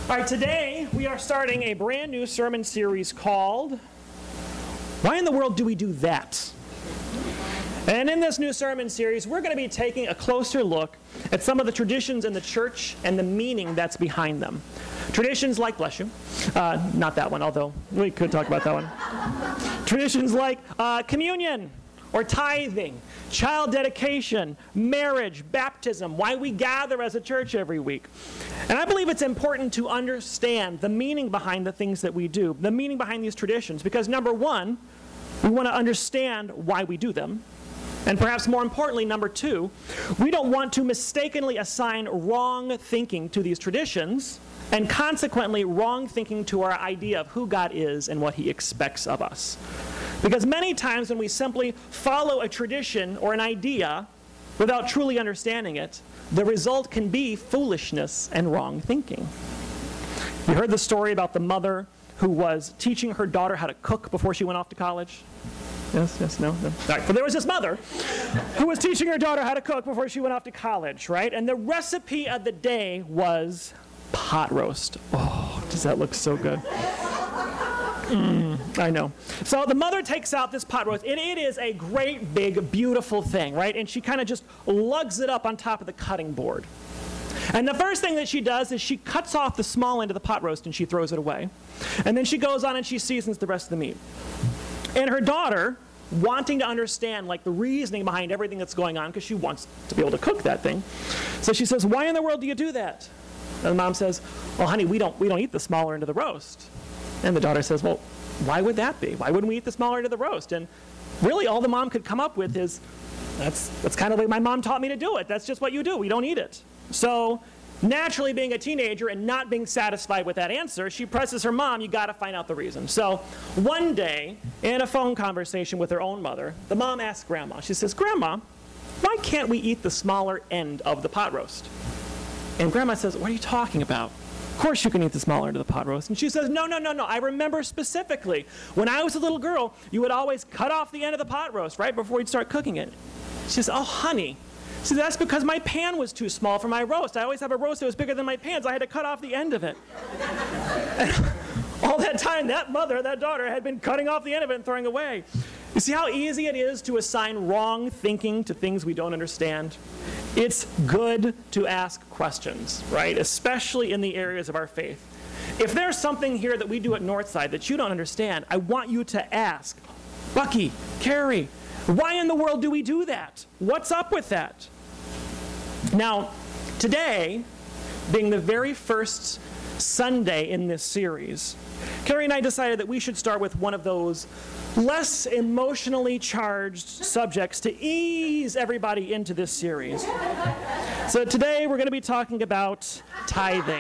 All right, today we are starting a brand new sermon series called Why in the World Do We Do That? And in this new sermon series, we're going to be taking a closer look at some of the traditions in the church and the meaning that's behind them. Traditions like, bless you, not that one, although we could talk about that one. Traditions like communion or tithing, child dedication, marriage, baptism, why we gather as a church every week. And I believe it's important to understand the meaning behind the things that we do, the meaning behind these traditions, because number one, we want to understand why we do them. And perhaps more importantly, number two, we don't want to mistakenly assign wrong thinking to these traditions, and consequently wrong thinking to our idea of who God is and what He expects of us. Because many times when we simply follow a tradition or an idea without truly understanding it, the result can be foolishness and wrong thinking. You heard the story about the mother who was teaching her daughter how to cook before she went off to college? Yes, no. All right, so there was this mother who was teaching her daughter how to cook before she went off to college, right? And the recipe of the day was pot roast. Oh, does that look so good? I know. So the mother takes out this pot roast, and it is a great, big, beautiful thing, right? And she kind of just lugs it up on top of the cutting board. And the first thing that she does is she cuts off the small end of the pot roast and she throws it away. And then she goes on and she seasons the rest of the meat. And her daughter, wanting to understand like the reasoning behind everything that's going on, because she wants to be able to cook that thing, so she says, "Why in the world do you do that?" And the mom says, "Well, honey, we don't eat the smaller end of the roast." And the daughter says, "Well, why would that be? Why wouldn't we eat the smaller end of the roast?" And really all the mom could come up with is, that's kind of the way my mom taught me to do it. That's just what you do. We don't eat it. So naturally, being a teenager and not being satisfied with that answer, she presses her mom, "You got to find out the reason." So one day, in a phone conversation with her own mother, the mom asks Grandma, she says, "Grandma, why can't we eat the smaller end of the pot roast?" And Grandma says, "What are you talking about? Of course you can eat the smaller end of the pot roast." And she says, No. I remember specifically, when I was a little girl, you would always cut off the end of the pot roast right before you'd start cooking it." She says, "Oh, honey." See, that's because my pan was too small for my roast. I always have a roast that was bigger than my pan, so I had to cut off the end of it. And all that time, that daughter, had been cutting off the end of it and throwing away. You see how easy it is to assign wrong thinking to things we don't understand? It's good to ask questions, right? Especially in the areas of our faith. If there's something here that we do at Northside that you don't understand, I want you to ask, "Bucky, Carrie, why in the world do we do that? What's up with that?" Now, today, being the very first Sunday in this series, Carrie and I decided that we should start with one of those less emotionally charged subjects to ease everybody into this series. So today we're going to be talking about tithing.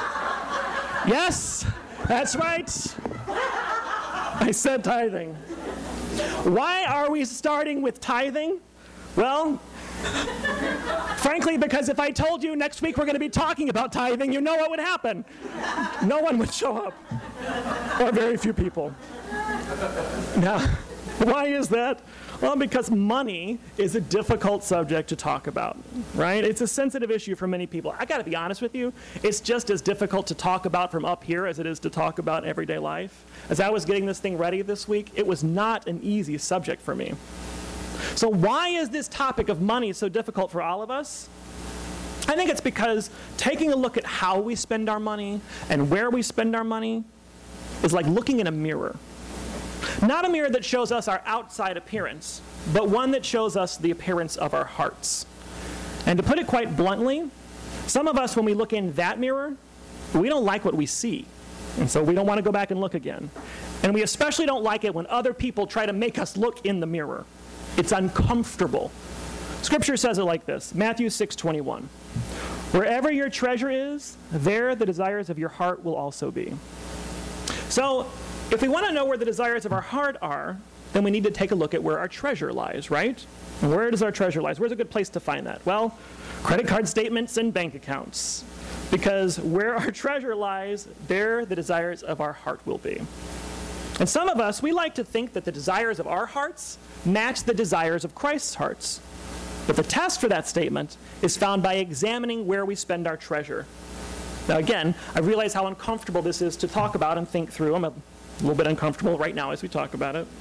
Yes, that's right. I said tithing. Why are we starting with tithing? Well, frankly, because if I told you next week we're going to be talking about tithing, you know what would happen. No one would show up, or very few people. Now, why is that? Well, because money is a difficult subject to talk about, right? It's a sensitive issue for many people. I got to be honest with you, it's just as difficult to talk about from up here as it is to talk about everyday life. As I was getting this thing ready this week, it was not an easy subject for me. So why is this topic of money so difficult for all of us? I think it's because taking a look at how we spend our money and where we spend our money is like looking in a mirror. Not a mirror that shows us our outside appearance, but one that shows us the appearance of our hearts. And to put it quite bluntly, some of us, when we look in that mirror, we don't like what we see. And so we don't want to go back and look again. And we especially don't like it when other people try to make us look in the mirror. It's uncomfortable. Scripture says it like this, Matthew 6:21. "Wherever your treasure is, there the desires of your heart will also be." So, if we want to know where the desires of our heart are, then we need to take a look at where our treasure lies, right? And where does our treasure lie? Where's a good place to find that? Well, credit card statements and bank accounts. Because where our treasure lies, there the desires of our heart will be. And some of us, we like to think that the desires of our hearts match the desires of Christ's hearts. But the test for that statement is found by examining where we spend our treasure. Now again, I realize how uncomfortable this is to talk about and think through. I'm a little bit uncomfortable right now as we talk about it.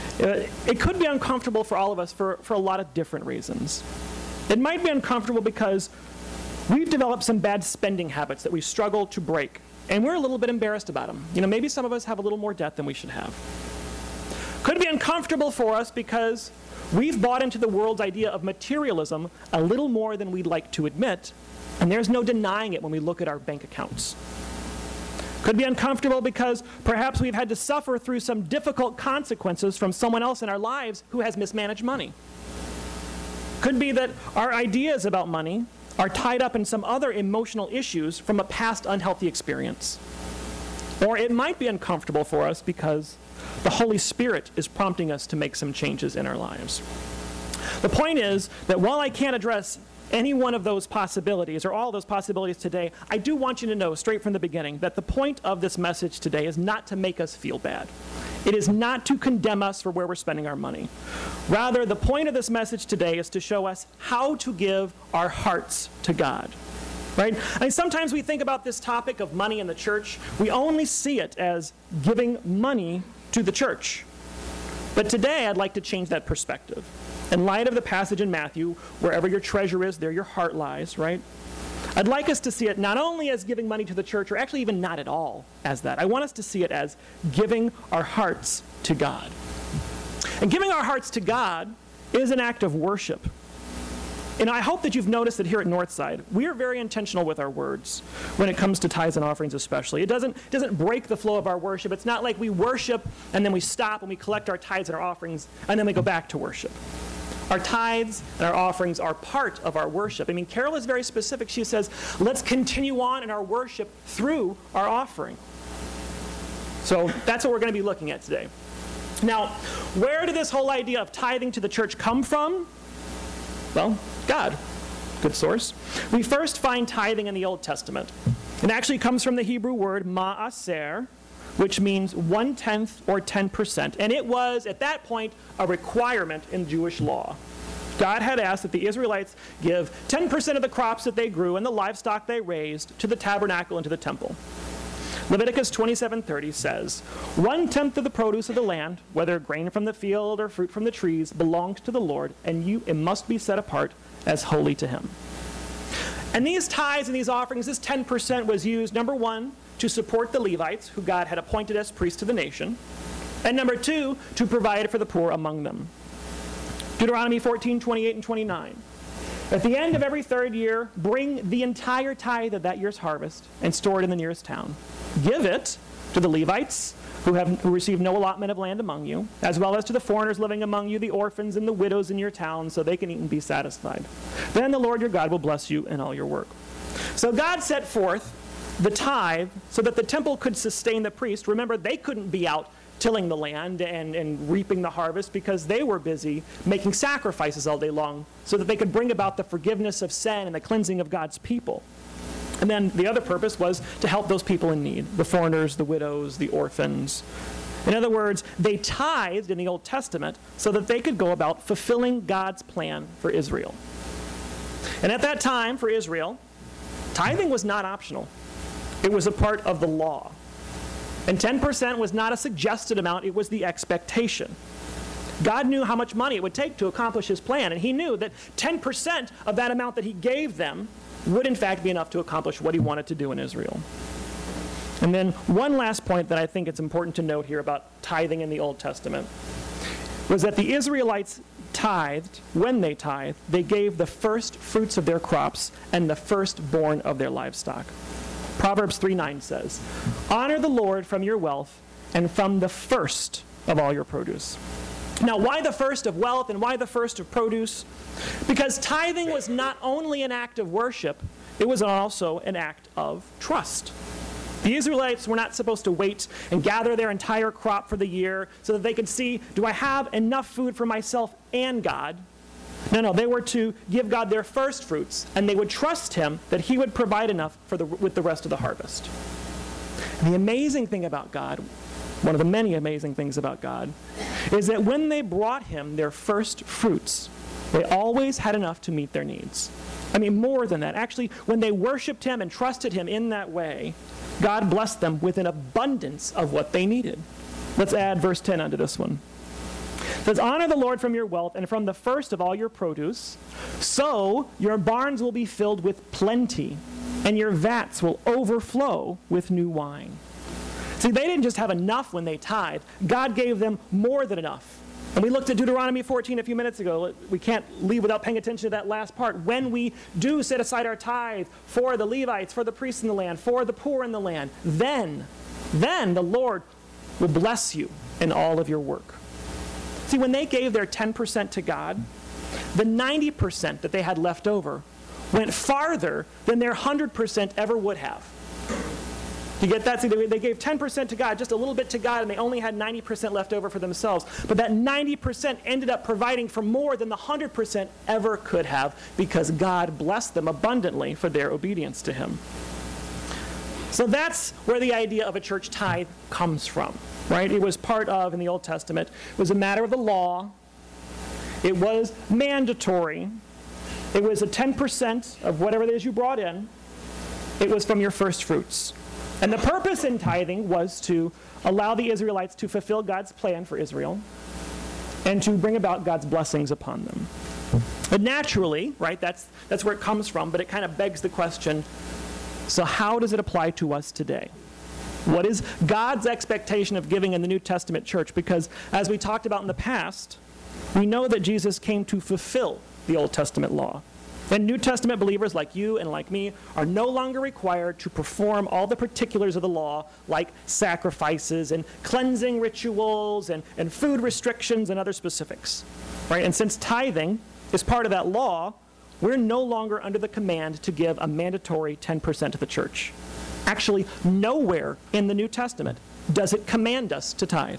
It could be uncomfortable for all of us for a lot of different reasons. It might be uncomfortable because we've developed some bad spending habits that we struggle to break, and we're a little bit embarrassed about them. Maybe some of us have a little more debt than we should have. Could be uncomfortable for us because we've bought into the world's idea of materialism a little more than we'd like to admit, and there's no denying it when we look at our bank accounts. Could be uncomfortable because perhaps we've had to suffer through some difficult consequences from someone else in our lives who has mismanaged money. Could be that our ideas about money are tied up in some other emotional issues from a past unhealthy experience. Or it might be uncomfortable for us because the Holy Spirit is prompting us to make some changes in our lives. The point is that while I can't address any one of those possibilities or all those possibilities today, I do want you to know straight from the beginning that the point of this message today is not to make us feel bad. It is not to condemn us for where we're spending our money. Rather, the point of this message today is to show us how to give our hearts to God. Right? Sometimes we think about this topic of money in the church, we only see it as giving money to the church. But today I'd like to change that perspective. In light of the passage in Matthew, wherever your treasure is, there your heart lies, right? I'd like us to see it not only as giving money to the church, or actually even not at all as that. I want us to see it as giving our hearts to God. And giving our hearts to God is an act of worship. And I hope that you've noticed that here at Northside, we are very intentional with our words when it comes to tithes and offerings especially. It doesn't break the flow of our worship. It's not like we worship and then we stop and we collect our tithes and our offerings and then we go back to worship. Our tithes and our offerings are part of our worship. Carol is very specific. She says, let's continue on in our worship through our offering. So that's what we're going to be looking at today. Now, where did this whole idea of tithing to the church come from? Well, God. Good source. We first find tithing in the Old Testament. It actually comes from the Hebrew word ma'aser, which means 1/10 or 10%. And it was, at that point, a requirement in Jewish law. God had asked that the Israelites give 10% of the crops that they grew and the livestock they raised to the tabernacle and to the temple. Leviticus 27:30 says, 1/10 of the produce of the land, whether grain from the field or fruit from the trees, belongs to the Lord, and it must be set apart as holy to him. And these tithes and these offerings, this 10% was used, number one, to support the Levites, who God had appointed as priests to the nation, and number two, to provide for the poor among them. Deuteronomy 14:28 and 29. At the end of every third year, bring the entire tithe of that year's harvest and store it in the nearest town. Give it to the Levites, who receive no allotment of land among you, as well as to the foreigners living among you, the orphans and the widows in your town, so they can eat and be satisfied. Then the Lord your God will bless you in all your work. So God set forth the tithe so that the temple could sustain the priest. Remember, they couldn't be out tilling the land and reaping the harvest because they were busy making sacrifices all day long so that they could bring about the forgiveness of sin and the cleansing of God's people. And then the other purpose was to help those people in need, the foreigners, the widows, the orphans. In other words, they tithed in the Old Testament so that they could go about fulfilling God's plan for Israel. And at that time, for Israel, tithing was not optional. It was a part of the law. And 10% was not a suggested amount, it was the expectation. God knew how much money it would take to accomplish his plan, and he knew that 10% of that amount that he gave them would in fact be enough to accomplish what he wanted to do in Israel. And then one last point that I think it's important to note here about tithing in the Old Testament was that the Israelites tithed, when they tithed, they gave the first fruits of their crops and the firstborn of their livestock. Proverbs 3:9 says, honor the Lord from your wealth and from the first of all your produce. Now, why the first of wealth and why the first of produce? Because tithing was not only an act of worship, it was also an act of trust. The Israelites were not supposed to wait and gather their entire crop for the year so that they could see, do I have enough food for myself and God? No, they were to give God their first fruits, and they would trust him that he would provide enough with the rest of the harvest. And the amazing thing about God, one of the many amazing things about God, is that when they brought him their first fruits, they always had enough to meet their needs. I mean, more than that. Actually, when they worshiped him and trusted him in that way, God blessed them with an abundance of what they needed. Let's add verse 10 onto this one. It says, honor the Lord from your wealth and from the first of all your produce, so your barns will be filled with plenty, and your vats will overflow with new wine. See, they didn't just have enough when they tithed. God gave them more than enough. And we looked at Deuteronomy 14 a few minutes ago. We can't leave without paying attention to that last part. When we do set aside our tithe for the Levites, for the priests in the land, for the poor in the land, then the Lord will bless you in all of your work. See, when they gave their 10% to God, the 90% that they had left over went farther than their 100% ever would have. Do you get that? See, they gave 10% to God, just a little bit to God, and they only had 90% left over for themselves. But that 90% ended up providing for more than the 100% ever could have, because God blessed them abundantly for their obedience to him. So that's where the idea of a church tithe comes from, right? It was part of, in the Old Testament, it was a matter of the law. It was mandatory. It was a 10% of whatever it is you brought in. It was from your first fruits. And the purpose in tithing was to allow the Israelites to fulfill God's plan for Israel and to bring about God's blessings upon them. But naturally, right, that's where it comes from, but it kind of begs the question, so how does it apply to us today? What is God's expectation of giving in the New Testament church? Because as we talked about in the past, we know that Jesus came to fulfill the Old Testament law. And New Testament believers like you and like me are no longer required to perform all the particulars of the law, like sacrifices and cleansing rituals and food restrictions and other specifics. Right? And since tithing is part of that law, we're no longer under the command to give a mandatory 10% to the church. Actually, nowhere in the New Testament does it command us to tithe.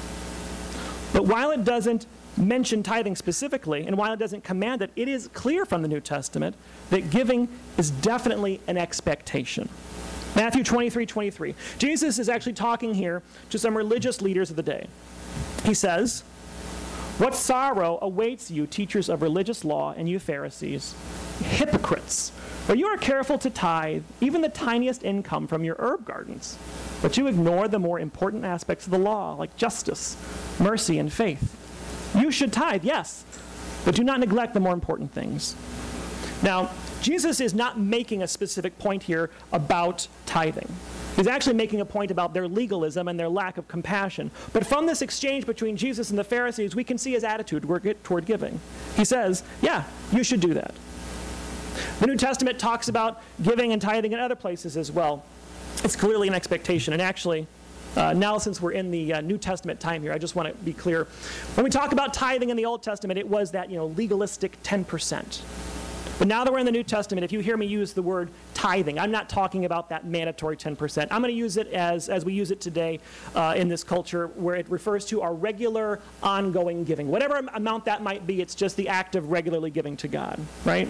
But while it doesn't mention tithing specifically, and while it doesn't command it, it is clear from the New Testament that giving is definitely an expectation. Matthew 23:23. Jesus is actually talking here to some religious leaders of the day. He says, what sorrow awaits you, teachers of religious law, and you Pharisees, hypocrites! For you are careful to tithe even the tiniest income from your herb gardens, but you ignore the more important aspects of the law, like justice, mercy, and faith. You should tithe, yes, but do not neglect the more important things. Now, Jesus is not making a specific point here about tithing. He's actually making a point about their legalism and their lack of compassion. But from this exchange between Jesus and the Pharisees, we can see his attitude toward giving. He says, yeah, you should do that. The New Testament talks about giving and tithing in other places as well. It's clearly an expectation, and actually, now since we're in the New Testament time here, I just want to be clear. When we talk about tithing in the Old Testament, it was that legalistic 10%. But now that we're in the New Testament, if you hear me use the word tithing, I'm not talking about that mandatory 10%. I'm going to use it as we use it today in this culture, where it refers to our regular, ongoing giving. Whatever amount that might be, it's just the act of regularly giving to God, right?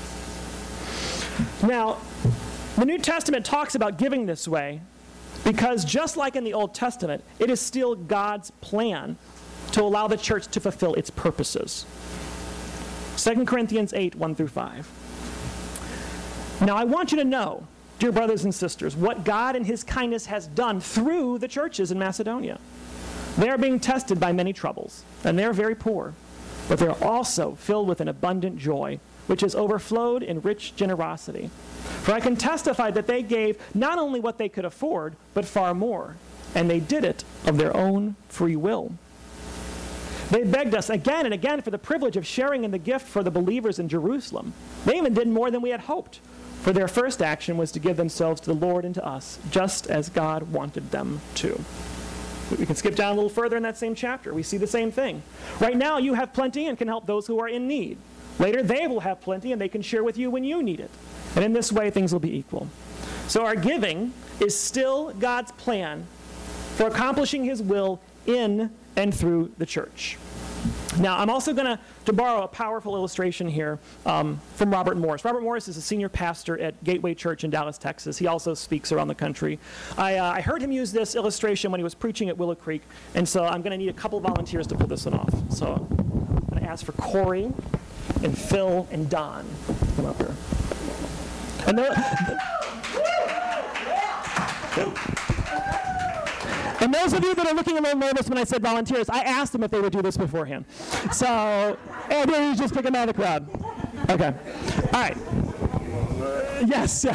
Now, the New Testament talks about giving this way because just like in the Old Testament, it is still God's plan to allow the church to fulfill its purposes. 2 Corinthians 8, 1 through 5. Now I want you to know, dear brothers and sisters, what God in his kindness has done through the churches in Macedonia. They are being tested by many troubles, and they are very poor, but they are also filled with an abundant joy, which has overflowed in rich generosity. For I can testify that they gave not only what they could afford, but far more, and they did it of their own free will. They begged us again and again for the privilege of sharing in the gift for the believers in Jerusalem. They even did more than we had hoped, for their first action was to give themselves to the Lord and to us, just as God wanted them to. We can skip down a little further in that same chapter. We see the same thing. Right now, you have plenty and can help those who are in need. Later, they will have plenty and they can share with you when you need it. And in this way, things will be equal. So our giving is still God's plan for accomplishing his will in and through the church. Now, I'm also going to borrow a powerful illustration here from Robert Morris. Robert Morris is a senior pastor at Gateway Church in Dallas, Texas. He also speaks around the country. I heard him use this illustration when he was preaching at Willow Creek, and so I'm going to need a couple volunteers to pull this one off. So I'm going to ask for Corey and Phil and Don. Come up here. And And those of you that are looking a little nervous when I said volunteers, I asked them if they would do this beforehand. So, and you just pick them out of the crowd. Okay. All right. Yes.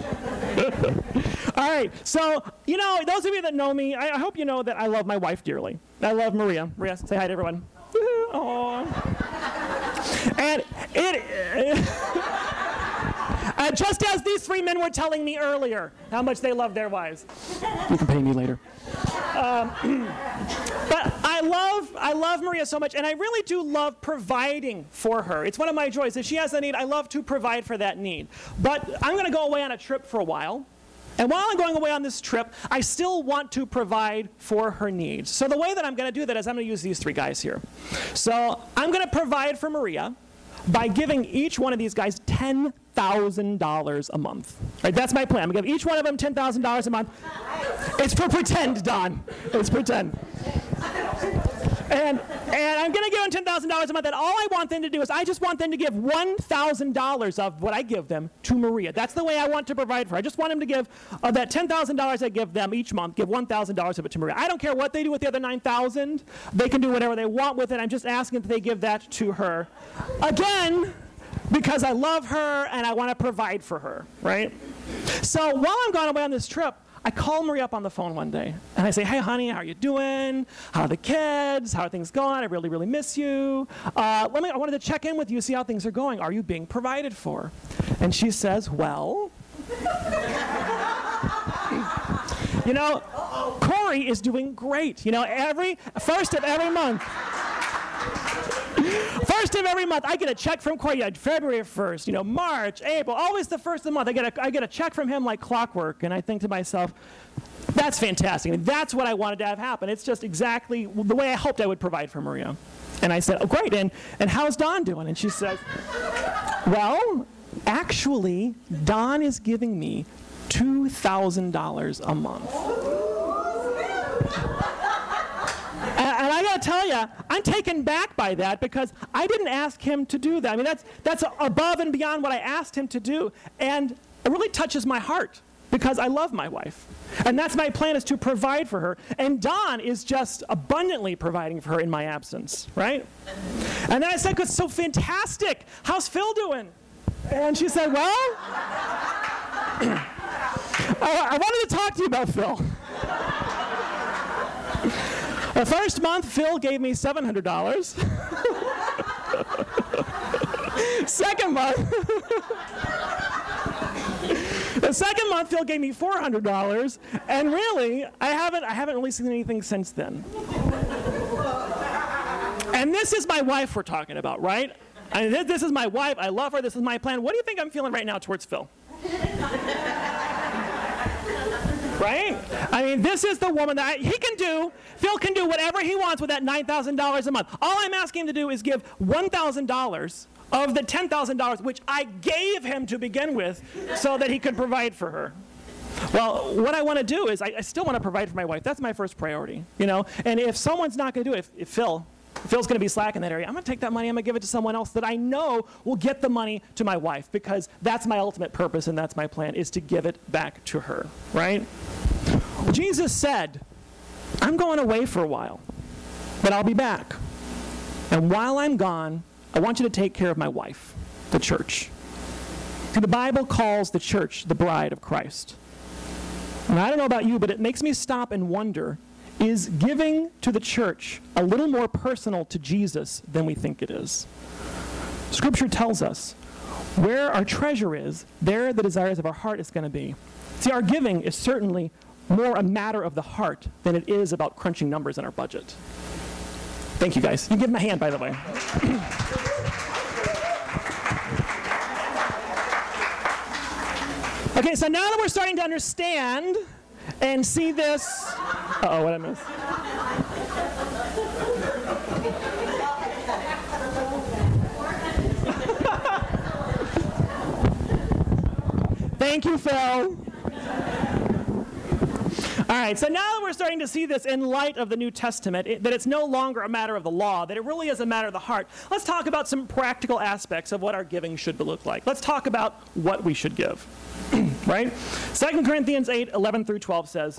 All right. So, those of you that know me, I hope you know that I love my wife dearly. I love Maria. Maria, say hi to everyone. Aww. And just as these three men were telling me earlier how much they love their wives. You can pay me later. But I love Maria so much, and I really do love providing for her. It's one of my joys. If she has a need, I love to provide for that need. But I'm going to go away on a trip for a while. And while I'm going away on this trip, I still want to provide for her needs. So the way that I'm going to do that is I'm going to use these three guys here. So I'm going to provide for Maria by giving each one of these guys $10,000 a month. Right, that's my plan. I'm going to give each one of them $10,000 a month. It's for pretend, Don. It's pretend. And I'm going to give them $10,000 a month, and all I want them to do is I just want them to give $1,000 of what I give them to Maria. That's the way I want to provide for her. I just want them to give that $10,000 I give them each month, give $1,000 of it to Maria. I don't care what they do with the other $9,000. They can do whatever they want with it. I'm just asking that they give that to her. Again, because I love her and I want to provide for her, right? So while I'm gone away on this trip, I call Maria up on the phone one day, and I say, hey, honey, how are you doing? How are the kids? How are things going? I really, really miss you. I wanted to check in with you, see how things are going. Are you being provided for? And she says, well, Corey is doing great. First of every month, I get a check from Corey. February 1st, March, April, always the first of the month. I get a check from him like clockwork, and I think to myself, that's fantastic. I mean, that's what I wanted to have happen. It's just exactly the way I hoped I would provide for Maria. And I said, oh, great. And how's Don doing? And she says, well, actually, Don is giving me $2,000 a month. And I got to tell you, I'm taken back by that because I didn't ask him to do that. I mean, that's above and beyond what I asked him to do. And it really touches my heart because I love my wife. And that's my plan, is to provide for her. And Don is just abundantly providing for her in my absence, right? And then I said, it's so fantastic. How's Phil doing? And she said, well, I wanted to talk to you about Phil. The first month, Phil gave me $700. The second month, Phil gave me $400, and really, I haven't really seen anything since then. And this is my wife we're talking about, right? This is my wife. I love her. This is my plan. What do you think I'm feeling right now towards Phil? Right? I mean, this is the woman that Phil can do whatever he wants with that $9,000 a month. All I'm asking him to do is give $1,000 of the $10,000, which I gave him to begin with, so that he could provide for her. Well, what I want to do is I still want to provide for my wife. That's my first priority, And if someone's not going to do it, if Phil's going to be slack in that area, I'm going to take that money, I'm going to give it to someone else that I know will get the money to my wife, because that's my ultimate purpose and that's my plan, is to give it back to her, right? Jesus said, I'm going away for a while, but I'll be back. And while I'm gone, I want you to take care of my wife, the church. See, the Bible calls the church the bride of Christ. And I don't know about you, but it makes me stop and wonder, is giving to the church a little more personal to Jesus than we think it is? Scripture tells us, where our treasure is, there the desires of our heart is going to be. See, our giving is certainly more a matter of the heart than it is about crunching numbers in our budget. Thank you, guys. You can give them a hand, by the way. Okay, so now that we're starting to understand and see this... Uh-oh, what I missed? Thank you, Phil. All All right, so now that we're starting to see this in light of the New Testament, that it's no longer a matter of the law, that it really is a matter of the heart, let's talk about some practical aspects of what our giving should look like. Let's talk about what we should give, right? 2 Corinthians 8:11-12 says,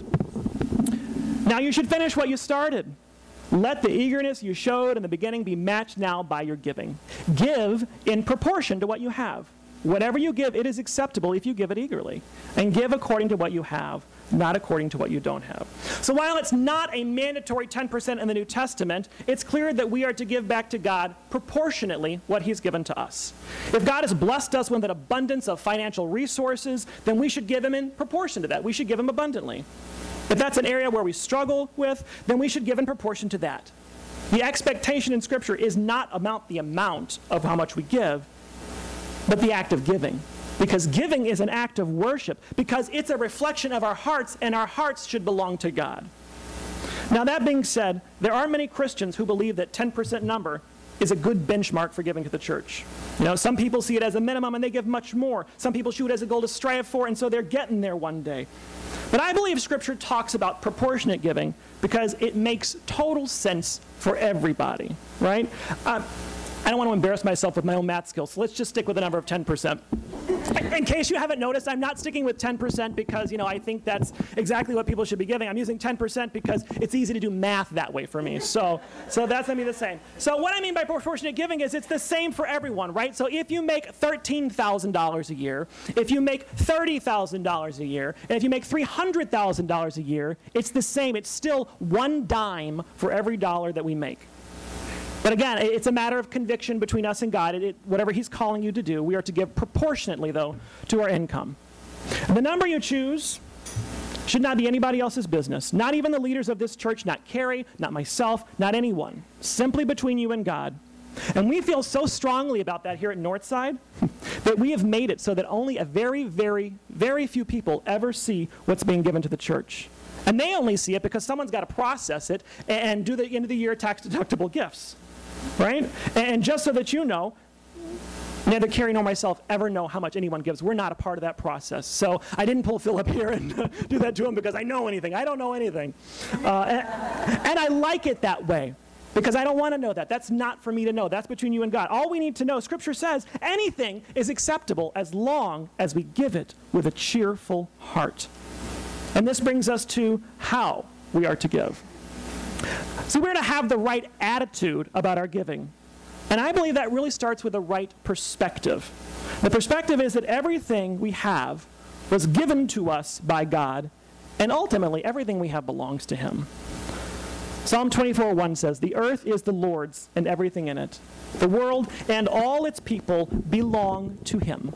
"Now you should finish what you started. Let the eagerness you showed in the beginning be matched now by your giving. Give in proportion to what you have. Whatever you give, it is acceptable if you give it eagerly. And give according to what you have, not according to what you don't have." So while it's not a mandatory 10% in the New Testament, it's clear that we are to give back to God proportionately what he's given to us. If God has blessed us with an abundance of financial resources, then we should give him in proportion to that. We should give him abundantly. If that's an area where we struggle with, then we should give in proportion to that. The expectation in Scripture is not about the amount of how much we give, but the act of giving. Because giving is an act of worship, because it's a reflection of our hearts, and our hearts should belong to God. Now, that being said, there are many Christians who believe that 10% number is a good benchmark for giving to the church. You know, some people see it as a minimum and they give much more. Some people see it as a goal to strive for, and so they're getting there one day. But I believe Scripture talks about proportionate giving because it makes total sense for everybody, right? I don't want to embarrass myself with my own math skills, so let's just stick with the number of 10%. In case you haven't noticed, I'm not sticking with 10% because, I think that's exactly what people should be giving. I'm using 10% because it's easy to do math that way for me. So that's going to be the same. So what I mean by proportionate giving is it's the same for everyone, right? So if you make $13,000 a year, if you make $30,000 a year, and if you make $300,000 a year, it's the same. It's still one dime for every dollar that we make. But again, it's a matter of conviction between us and God. Whatever he's calling you to do, we are to give proportionately, though, to our income. And the number you choose should not be anybody else's business, not even the leaders of this church, not Carrie, not myself, not anyone, simply between you and God. And we feel so strongly about that here at Northside that we have made it so that only a very, very, very few people ever see what's being given to the church. And they only see it because someone's got to process it and do the end of the year tax-deductible gifts. Right? And just so that you know, neither Carrie nor myself ever know how much anyone gives. We're not a part of that process. So I didn't pull Philip here and do that to him because I know anything. I don't know anything. And I like it that way because I don't want to know that. That's not for me to know. That's between you and God. All we need to know, Scripture says, anything is acceptable as long as we give it with a cheerful heart. And this brings us to how we are to give. So we're to have the right attitude about our giving. And I believe that really starts with the right perspective. The perspective is that everything we have was given to us by God, and ultimately everything we have belongs to him. Psalm 24:1 says, "The earth is the Lord's and everything in it. The world and all its people belong to him."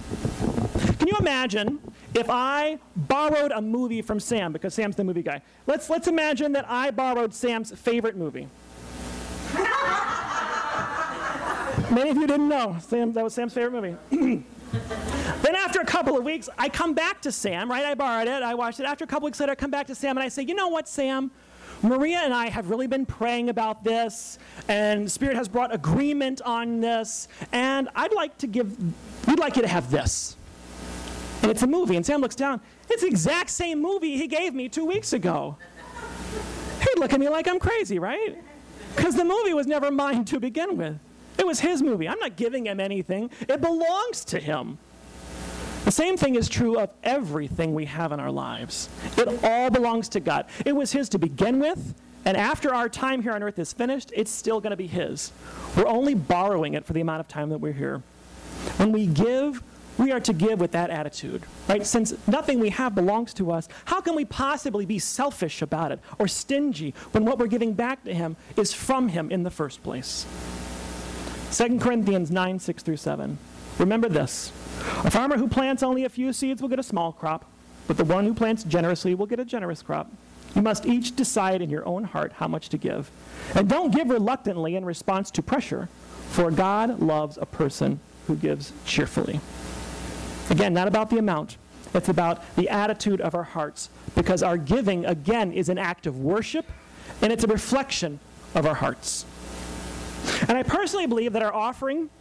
Can you imagine if I borrowed a movie from Sam, because Sam's the movie guy? Let's imagine that I borrowed Sam's favorite movie. Many of you didn't know that was Sam's favorite movie. Then after a couple of weeks, I come back to Sam, right? I borrowed it, I watched it. After a couple weeks later, I come back to Sam and I say, "You know what, Sam? Maria and I have really been praying about this, and the Spirit has brought agreement on this, and we'd like you to have this." And it's a movie, and Sam looks down. It's the exact same movie he gave me 2 weeks ago. He'd look at me like I'm crazy, right? Because the movie was never mine to begin with. It was his movie. I'm not giving him anything. It belongs to him. The same thing is true of everything we have in our lives. It all belongs to God. It was his to begin with, and after our time here on earth is finished, it's still going to be his. We're only borrowing it for the amount of time that we're here. When we give, we are to give with that attitude, right? Since nothing we have belongs to us, how can we possibly be selfish about it or stingy when what we're giving back to him is from him in the first place? 2 Corinthians 9:6-7. Remember this: a farmer who plants only a few seeds will get a small crop, but the one who plants generously will get a generous crop. You must each decide in your own heart how much to give. And don't give reluctantly in response to pressure, for God loves a person who gives cheerfully. Again, not about the amount. It's about the attitude of our hearts, because our giving, again, is an act of worship, and it's a reflection of our hearts. And I personally believe that our offering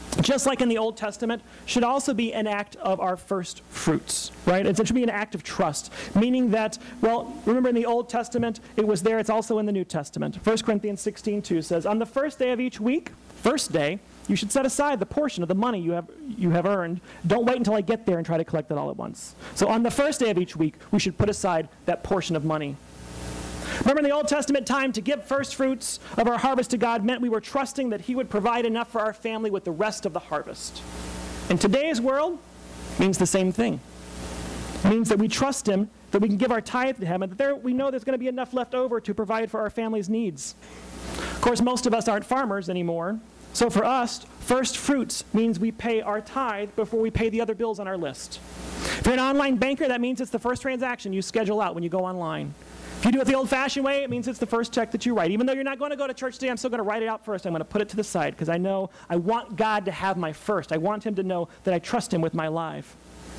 just like in the Old Testament, should also be an act of our first fruits, right? It should be an act of trust, meaning that, well, remember in the Old Testament, it was there, it's also in the New Testament. 1 Corinthians 16:2 says, on the first day of each week, first day, you should set aside the portion of the money you have earned. Don't wait until I get there and try to collect it all at once. So on the first day of each week, we should put aside that portion of money. Remember in the Old Testament time, to give first fruits of our harvest to God meant we were trusting that he would provide enough for our family with the rest of the harvest. In today's world, it means the same thing. It means that we trust him, that we can give our tithe to him, and that we know there's going to be enough left over to provide for our family's needs. Of course, most of us aren't farmers anymore, so for us, first fruits means we pay our tithe before we pay the other bills on our list. If you're an online banker, that means it's the first transaction you schedule out when you go online. If you do it the old-fashioned way, it means it's the first check that you write. Even though you're not going to go to church today, I'm still going to write it out first. I'm going to put it to the side because I know I want God to have my first. I want him to know that I trust him with my life.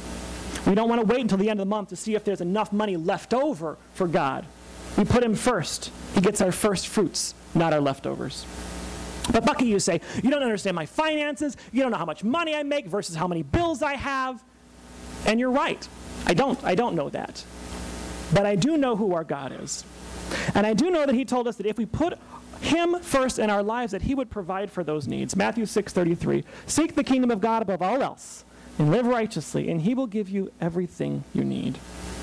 We don't want to wait until the end of the month to see if there's enough money left over for God. We put him first. He gets our first fruits, not our leftovers. But Bucky, you say, you don't understand my finances. You don't know how much money I make versus how many bills I have. And you're right. I don't know that. But I do know who our God is. And I do know that he told us that if we put him first in our lives, that he would provide for those needs. Matthew 6:33, seek the kingdom of God above all else and live righteously, and he will give you everything you need.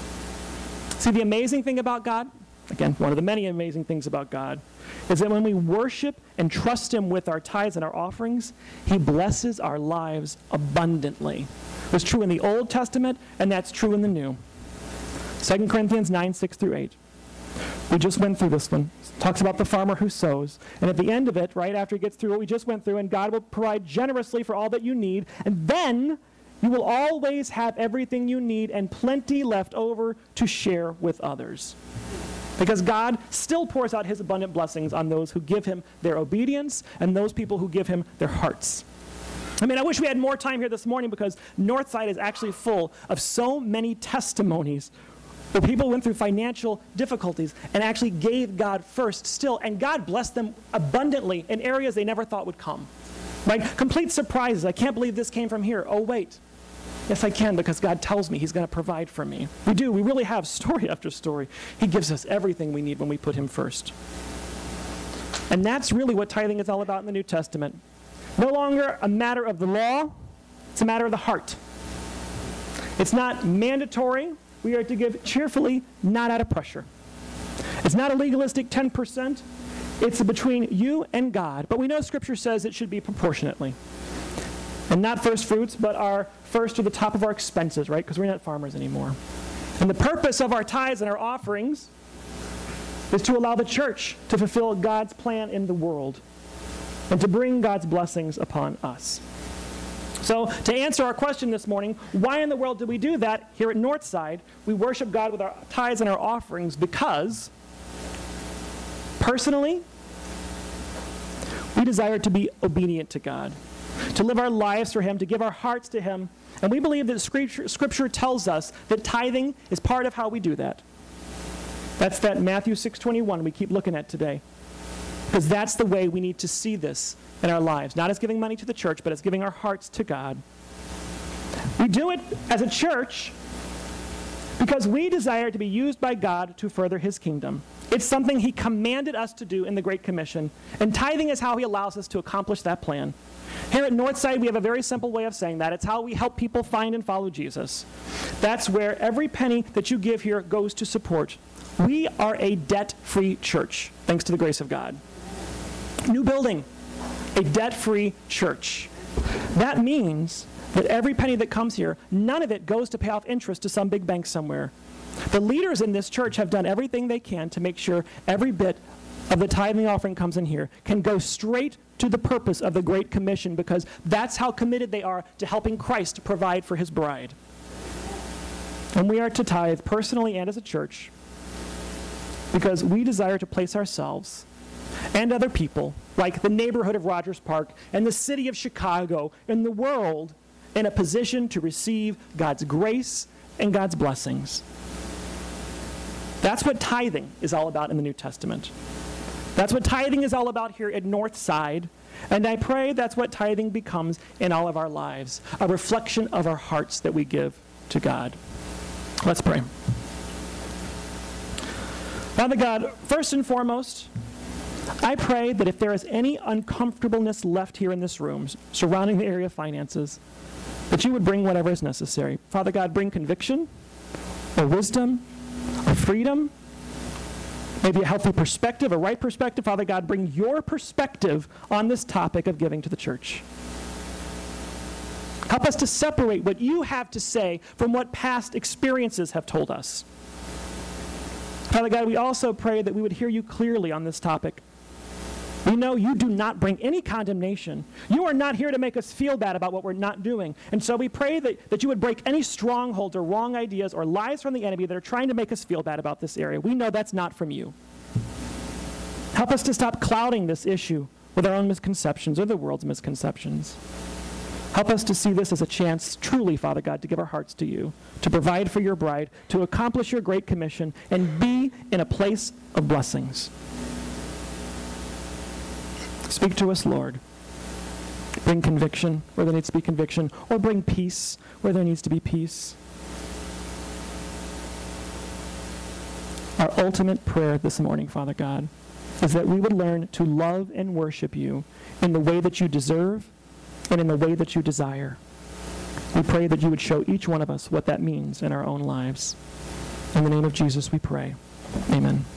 See, the amazing thing about God, again, one of the many amazing things about God, is that when we worship and trust him with our tithes and our offerings, he blesses our lives abundantly. It was true in the Old Testament, and that's true in the New. 2 Corinthians 9:6-8. We just went through this one. It talks about the farmer who sows. And at the end of it, right after he gets through what we just went through, and God will provide generously for all that you need, and then you will always have everything you need and plenty left over to share with others. Because God still pours out his abundant blessings on those who give him their obedience and those people who give him their hearts. I mean, I wish we had more time here this morning because Northside is actually full of so many testimonies where people went through financial difficulties and actually gave God first still, and God blessed them abundantly in areas they never thought would come. Right? Complete surprises. I can't believe this came from here. Oh, wait. Yes, I can, because God tells me he's going to provide for me. We do. We really have story after story. He gives us everything we need when we put him first. And that's really what tithing is all about in the New Testament. No longer a matter of the law, it's a matter of the heart. It's not mandatory. We are to give cheerfully, not out of pressure. It's not a legalistic 10%. It's between you and God. But we know Scripture says it should be proportionately. And not first fruits, but our first to the top of our expenses, right? Because we're not farmers anymore. And the purpose of our tithes and our offerings is to allow the church to fulfill God's plan in the world and to bring God's blessings upon us. So to answer our question this morning, why in the world do we do that? Here at Northside, we worship God with our tithes and our offerings because, personally, we desire to be obedient to God, to live our lives for him, to give our hearts to him. And we believe that Scripture tells us that tithing is part of how we do that. That's that Matthew 6:21 we keep looking at today. Because that's the way we need to see this in our lives. Not as giving money to the church, but as giving our hearts to God. We do it as a church because we desire to be used by God to further his kingdom. It's something he commanded us to do in the Great Commission. And tithing is how he allows us to accomplish that plan. Here at Northside, we have a very simple way of saying that. It's how we help people find and follow Jesus. That's where every penny that you give here goes to support. We are a debt-free church, thanks to the grace of God. New building, a debt-free church. That means that every penny that comes here, none of it goes to pay off interest to some big bank somewhere. The leaders in this church have done everything they can to make sure every bit of the tithing offering comes in here can go straight to the purpose of the Great Commission, because that's how committed they are to helping Christ provide for his bride. And we are to tithe personally and as a church because we desire to place ourselves and other people, like the neighborhood of Rogers Park and the city of Chicago and the world, in a position to receive God's grace and God's blessings. That's what tithing is all about in the New Testament. That's what tithing is all about here at Northside, And I pray that's what tithing becomes in all of our lives, a reflection of our hearts that we give to God. Let's pray. Father God, first and foremost, I pray that if there is any uncomfortableness left here in this room surrounding the area of finances, that you would bring whatever is necessary. Father God, bring conviction or wisdom or freedom, maybe a healthy perspective, a right perspective. Father God, bring your perspective on this topic of giving to the church. Help us to separate what you have to say from what past experiences have told us. Father God, we also pray that we would hear you clearly on this topic. We know you do not bring any condemnation. You are not here to make us feel bad about what we're not doing. And so we pray that you would break any strongholds or wrong ideas or lies from the enemy that are trying to make us feel bad about this area. We know that's not from you. Help us to stop clouding this issue with our own misconceptions or the world's misconceptions. Help us to see this as a chance, truly, Father God, to give our hearts to you, to provide for your bride, to accomplish your great commission, and be in a place of blessings. Speak to us, Lord. Bring conviction where there needs to be conviction, or bring peace where there needs to be peace. Our ultimate prayer this morning, Father God, is that we would learn to love and worship you in the way that you deserve and in the way that you desire. We pray that you would show each one of us what that means in our own lives. In the name of Jesus we pray. Amen.